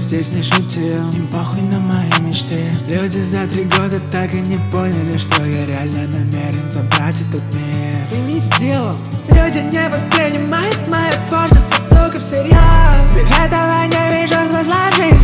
здесь не шутил, им похуй на мои мечты. Люди за 3 года так и не поняли, что я реально намерен забрать этот мир. Ты не сделал. Люди не воспринимают мое творчество, сука, всерьез. Без этого не вижу смысла жизни.